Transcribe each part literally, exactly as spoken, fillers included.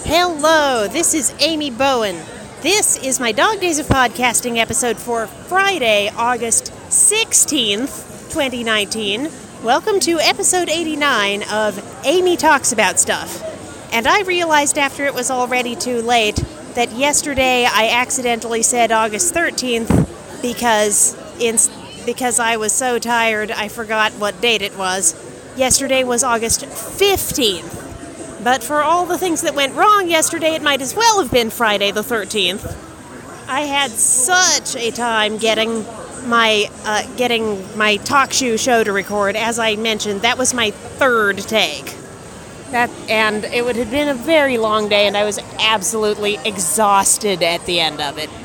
Hello, this is Amy Bowen. This is my Dog Days of Podcasting episode for Friday, August sixteenth, twenty nineteen. Welcome to episode eighty-nine of Amy Talks About Stuff. And I realized after it was already too late that yesterday I accidentally said August thirteenth because in, because I was so tired I forgot what date it was. Yesterday was August fifteenth. But for all the things that went wrong yesterday, it might as well have been Friday the thirteenth. I had such a time getting my uh, getting my talk show show to record. As I mentioned, that was my third take. That and it would have been a very long day, and I was absolutely exhausted at the end of it.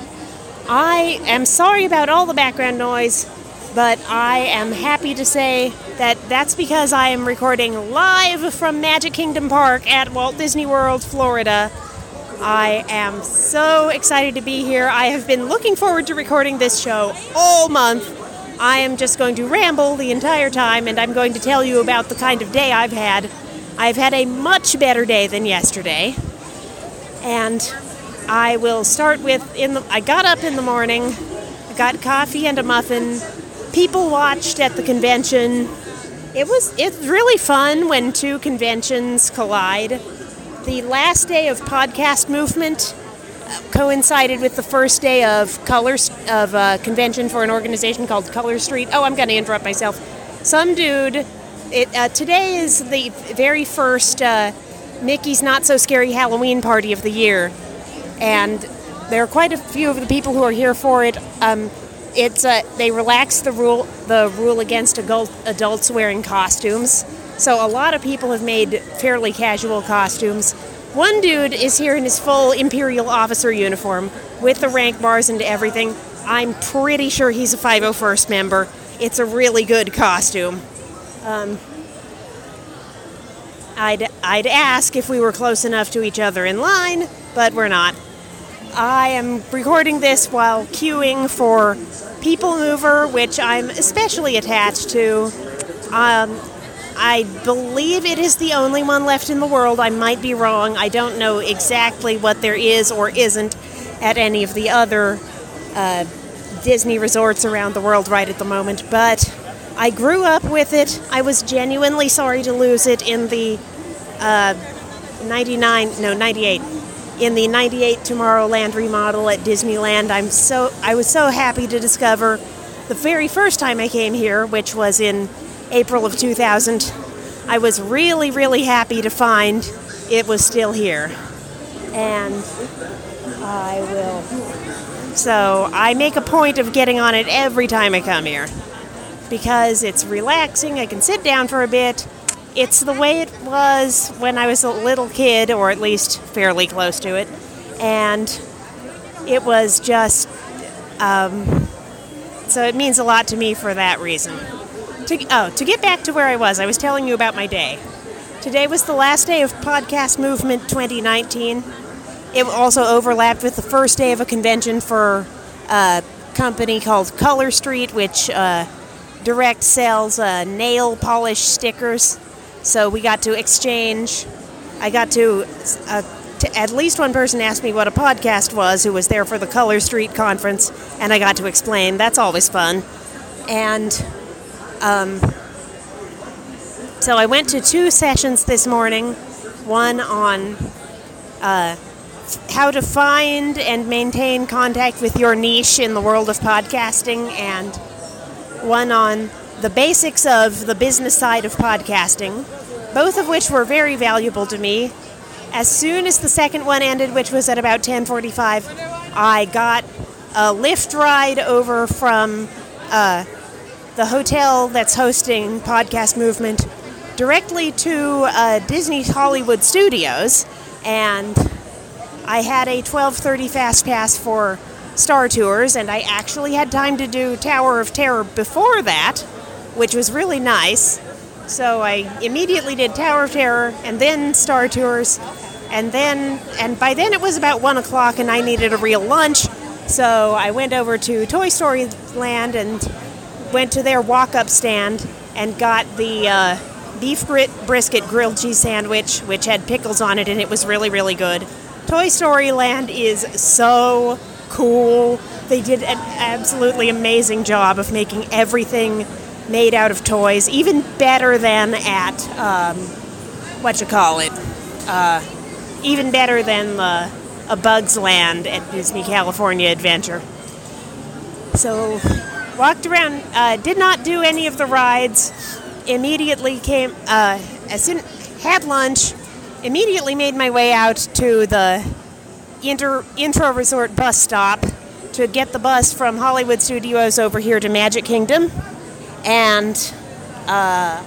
I am sorry about all the background noise, but I am happy to say that that's because I am recording live from Magic Kingdom Park at Walt Disney World, Florida. I am so excited to be here. I have been looking forward to recording this show all month. I am just going to ramble the entire time, and I'm going to tell you about the kind of day I've had. I've had a much better day than yesterday, and I will start with, in the, I got up in the morning, I got coffee and a muffin. People watched at the convention. It was it's really fun when two conventions collide. The last day of Podcast Movement coincided with the first day of Color of a convention for an organization called Color Street. Oh, I'm going to interrupt myself. Some dude. It uh, today is the very first uh, Mickey's Not So Scary Halloween party of the year, and there are quite a few of the people who are here for it. Um, It's uh, they relaxed the rule the rule against adult, adults wearing costumes, so a lot of people have made fairly casual costumes. One dude is here in his full Imperial officer uniform with the rank bars and everything. I'm pretty sure he's a five oh first member. It's a really good costume. Um, I'd I'd ask if we were close enough to each other in line, but we're not. I am recording this while queuing for People Mover, which I'm especially attached to. Um, I believe it is the only one left in the world. I might be wrong. I don't know exactly what there is or isn't at any of the other uh, Disney resorts around the world right at the moment, but I grew up with it. I was genuinely sorry to lose it in the uh, ninety-nine, no, ninety-eight. In the ninety-eight Tomorrowland remodel at Disneyland. I'm so I was so happy to discover the very first time I came here, which was in April of two thousand. I was really, really happy to find it was still here. And I will. So I make a point of getting on it every time I come here because it's relaxing. I can sit down for a bit. It's the way it was when I was a little kid, or at least fairly close to it, and it was just, um, so it means a lot to me for that reason. To, oh, to get back to where I was, I was telling you about my day. Today was the last day of Podcast Movement twenty nineteen. It also overlapped with the first day of a convention for a company called Color Street, which uh, direct sells uh, nail polish stickers. So we got to exchange. I got to, uh, to, at least one person asked me what a podcast was who was there for the Color Street conference, and I got to explain. That's always fun. And um, so I went to two sessions this morning, one on uh, how to find and maintain contact with your niche in the world of podcasting, and one on the basics of the business side of podcasting, both of which were very valuable to me. As soon as the second one ended, which was at about ten forty-five, I got a Lyft ride over from uh, the hotel that's hosting Podcast Movement directly to uh, Disney's Hollywood Studios, and I had a twelve thirty Fast Pass for Star Tours, and I actually had time to do Tower of Terror before that, which was really nice. So I immediately did Tower of Terror and then Star Tours, and then and by then it was about one o'clock and I needed a real lunch, so I went over to Toy Story Land and went to their walk-up stand and got the uh, beef grit brisket grilled cheese sandwich, which had pickles on it, and it was really, really good. Toy Story Land is so cool. They did an absolutely amazing job of making everything made out of toys, even better than at, um, what you call it, uh, even better than the A Bug's Land at Disney California Adventure. So, walked around, uh, did not do any of the rides, immediately came, uh, as soon, had lunch, immediately made my way out to the Inter, Intro Resort bus stop to get the bus from Hollywood Studios over here to Magic Kingdom, and uh,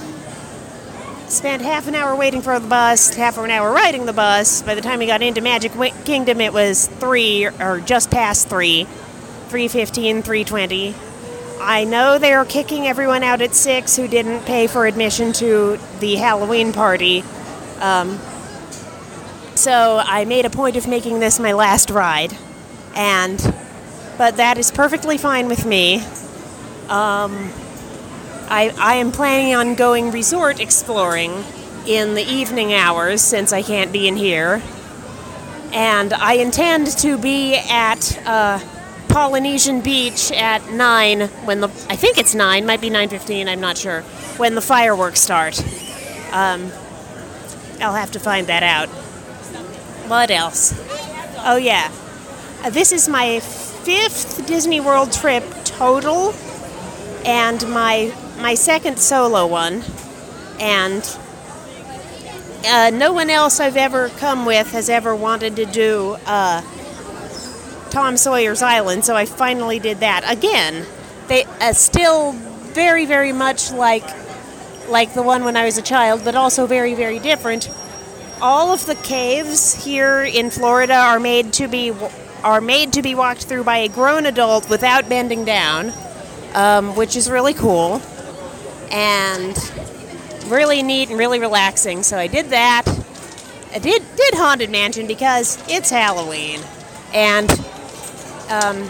spent half an hour waiting for the bus, half an hour riding the bus. By the time we got into Magic Kingdom, it was three, or just past three, three fifteen, three twenty. I know they're kicking everyone out at six who didn't pay for admission to the Halloween party. Um, so I made a point of making this my last ride. And, but that is perfectly fine with me. Um, I, I am planning on going resort exploring in the evening hours since I can't be in here. And I intend to be at uh, Polynesian Beach at nine when the, I think it's nine, might be nine fifteen, I'm not sure, when the fireworks start. Um, I'll have to find that out. What else? Oh yeah. Uh, this is my fifth Disney World trip total, and my my second solo one. And uh, no one else I've ever come with has ever wanted to do uh, Tom Sawyer's Island, so I finally did that again. They uh, still very very much like like the one when I was a child, but also very very different. All of the caves here in Florida are made to be are made to be walked through by a grown adult without bending down, um, which is really cool and really neat and really relaxing. So I did that. I did did Haunted Mansion because it's Halloween, and um,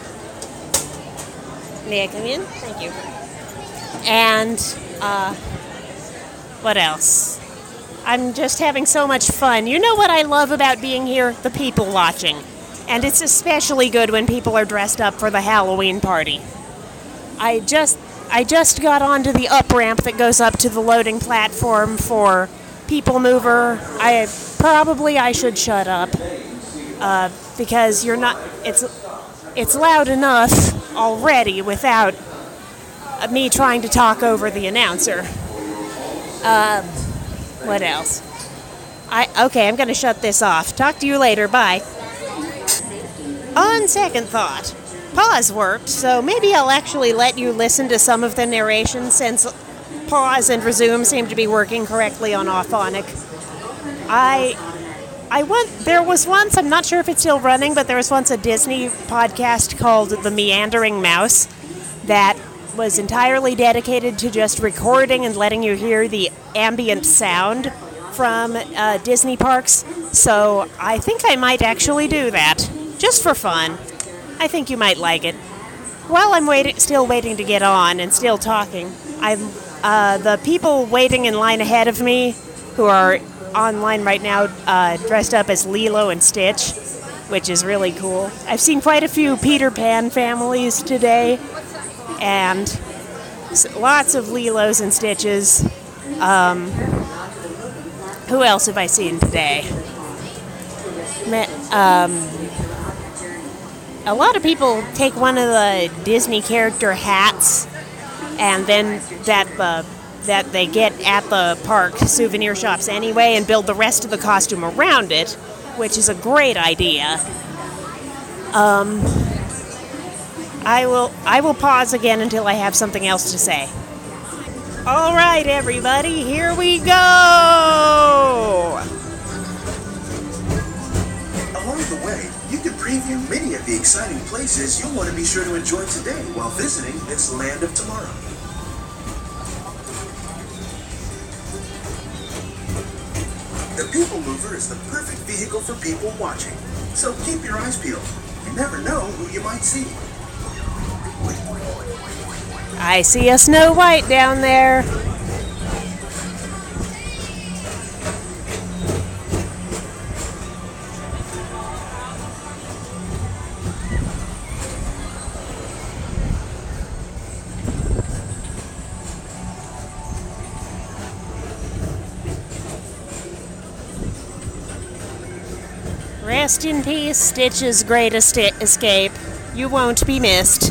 may I come in? Thank you. And uh, what else? I'm just having so much fun. You know what I love about being here? The people watching. And it's especially good when people are dressed up for the Halloween party. I just I just got onto the up ramp that goes up to the loading platform for People Mover. I probably I should shut up uh, because you're not. It's it's loud enough already without me trying to talk over the announcer. Um, what else? I okay. I'm going to shut this off. Talk to you later. Bye. On second thought, pause worked, so maybe I'll actually let you listen to some of the narration since pause and resume seem to be working correctly on Auphonic. I, I want, there was once, I'm not sure if it's still running, but there was once a Disney podcast called The Meandering Mouse that was entirely dedicated to just recording and letting you hear the ambient sound from uh, Disney parks, so I think I might actually do that. Just for fun. I think you might like it. While I'm waiting, still waiting to get on and still talking, I'm uh, the people waiting in line ahead of me, who are online right now, uh, dressed up as Lilo and Stitch, which is really cool. I've seen quite a few Peter Pan families today, and lots of Lilos and Stitches. Um, who else have I seen today? Um... A lot of people take one of the Disney character hats, and then that uh, that they get at the park souvenir shops anyway, and build the rest of the costume around it, which is a great idea. Um, I will I will pause again until I have something else to say. All right, everybody, here we go. Along the way, you can preview many of the exciting places you'll want to be sure to enjoy today while visiting this Land of Tomorrow. The People Mover is the perfect vehicle for people watching, so keep your eyes peeled. You never know who you might see. I see a Snow White down there. Rest in peace, Stitch's greatest escape. You won't be missed.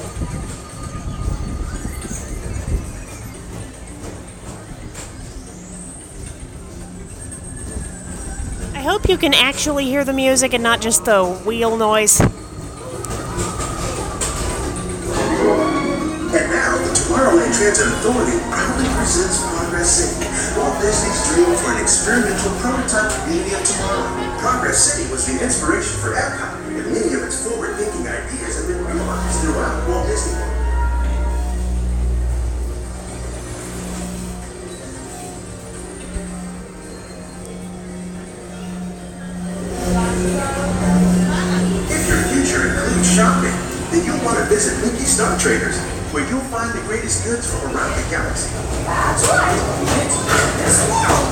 I hope you can actually hear the music and not just the wheel noise. And now, the Tomorrowland Transit Authority proudly presents Progress City, Walt Disney's dream for an experimental prototype community of tomorrow. Progress City was the inspiration for Epcot, and many of its forward-thinking ideas have been realized throughout Walt Disney World. If your future includes shopping, then you'll want to visit Mickey Star Traders, where you'll find the greatest goods from around the galaxy. That's right. It's this world.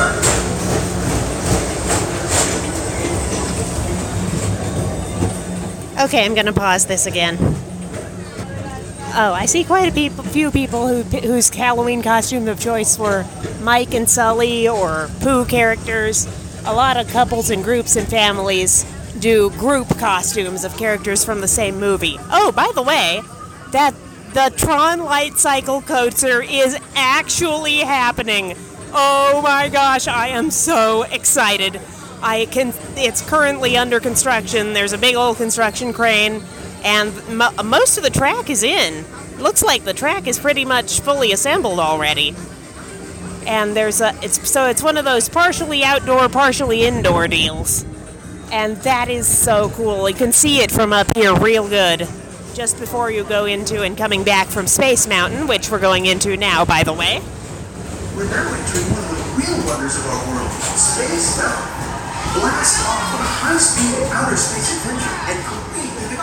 Okay, I'm gonna pause this again. Oh, I see quite a peop- few people who whose Halloween costume of choice were Mike and Sully or Pooh characters. A lot of couples and groups and families do group costumes of characters from the same movie. Oh, by the way, that the Tron Light Cycle Coaster is actually happening. Oh my gosh, I am so excited. I can. It's currently under construction. There's a big old construction crane, and mo- most of the track is in. Looks like the track is pretty much fully assembled already. And there's a. It's so it's one of those partially outdoor, partially indoor deals, and that is so cool. You can see it from up here real good. Just before you go into and coming back from Space Mountain, which we're going into now, by the way. We're now entering one of the real wonders of our world, Space Mountain. Blast off on a high-speed outer space adventure and compete in the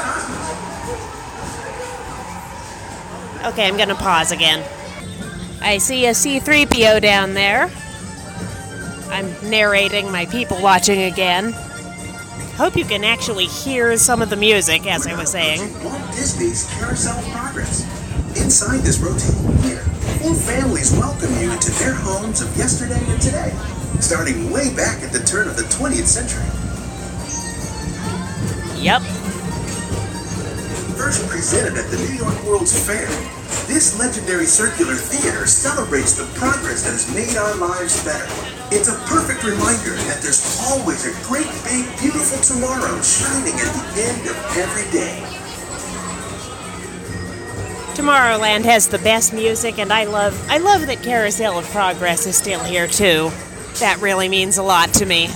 cosmos. Okay, I'm gonna pause again. I see a C three P O down there. I'm narrating my people watching again. Hope you can actually hear some of the music, as I was saying. Walt Disney's Carousel of Progress. Inside this rotating pier, four families welcome you into their homes of yesterday and today, starting way back at the turn of the twentieth century. Yep. First presented at the New York World's Fair, this legendary circular theater celebrates the progress that has made our lives better. It's a perfect reminder that there's always a great, big, beautiful tomorrow shining at the end of every day. Tomorrowland has the best music, and I love I love that Carousel of Progress is still here too. That really means a lot to me.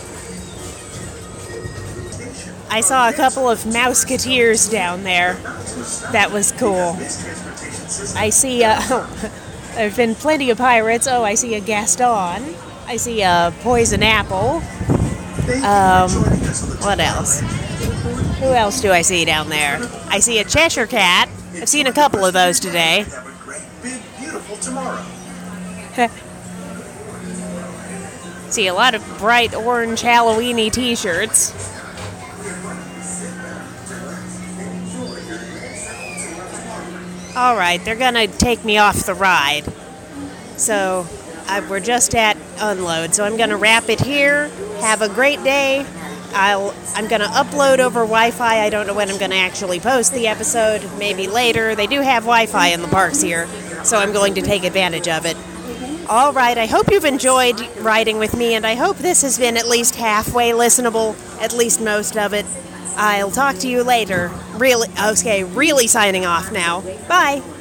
I saw a couple of Mouseketeers down there. That was cool. I see, uh, there have been plenty of pirates. Oh, I see a Gaston. I see a Poison Apple. Um, what else? Who else do I see down there? I see a Cheshire Cat. I've seen a couple of those today. Have a great, big, beautiful tomorrow. See a lot of bright orange Halloween-y t-shirts. All right, they're gonna take me off the ride. So I, we're just at unload, so I'm gonna wrap it here. Have a great day. I'll, I'm gonna upload over Wi-Fi. I don't know when I'm gonna actually post the episode. Maybe later. They do have Wi-Fi in the parks here, so I'm going to take advantage of it. All right, I hope you've enjoyed riding with me, and I hope this has been at least halfway listenable, at least most of it. I'll talk to you later. Really, okay, really signing off now. Bye.